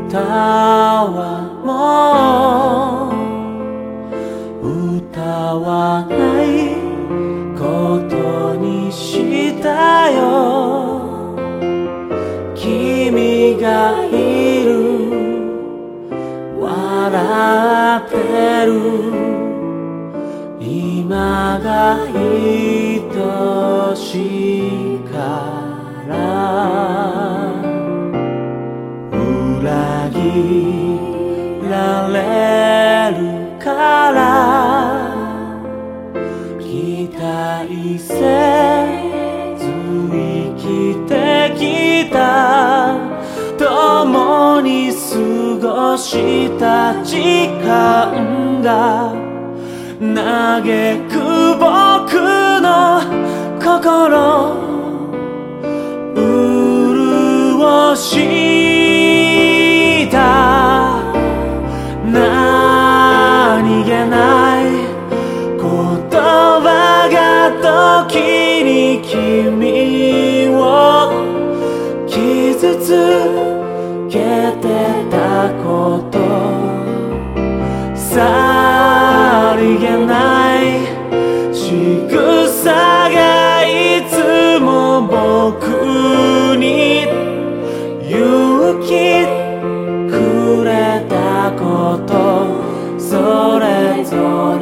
はもう歌わないことにしたよ。君がいる、笑ってる、今が愛しいから裏切られるから期待せず生きてきた。共に過ごした時間が嘆く僕の心潤した何気ない言葉が時に君を傷つけてたことさりげない仕草がいつも僕に勇気くれたことそれぞれ